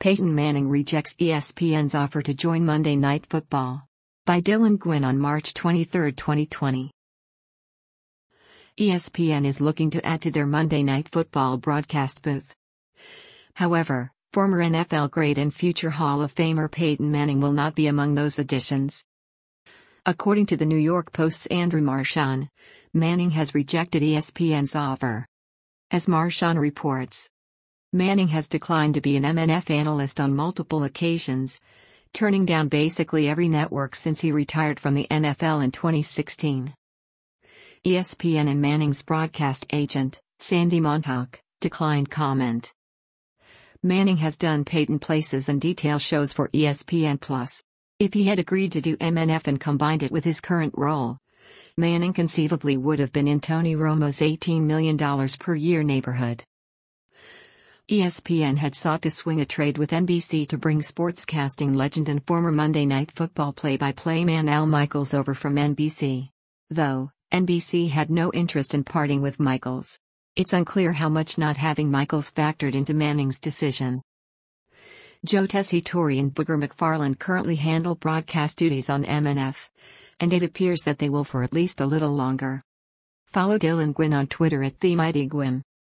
Peyton Manning rejects ESPN's offer to join Monday Night Football. By Dylan Gwynn on March 23, 2020. ESPN is looking to add to their Monday Night Football broadcast booth. However, former NFL great and future Hall of Famer Peyton Manning will not be among those additions. According to the New York Post's Andrew Marchand, Manning has rejected ESPN's offer. As Marchand reports, Manning has declined to be an MNF analyst on multiple occasions, turning down basically every network since he retired from the NFL in 2016. ESPN and Manning's broadcast agent, Sandy Montauk, declined comment. Manning has done Peyton Places and detail shows for ESPN+. If he had agreed to do MNF and combined it with his current role, Manning conceivably would have been in Tony Romo's $18 million per year neighborhood. ESPN had sought to swing a trade with NBC to bring sportscasting legend and former Monday Night Football play-by-play man Al Michaels over from NBC. Though, NBC had no interest in parting with Michaels. It's unclear how much not having Michaels factored into Manning's decision. Joe Tessitore and Booger McFarland currently handle broadcast duties on MNF, and it appears that they will for at least a little longer. Follow Dylan Gwynn on Twitter @TheMightyGwynn.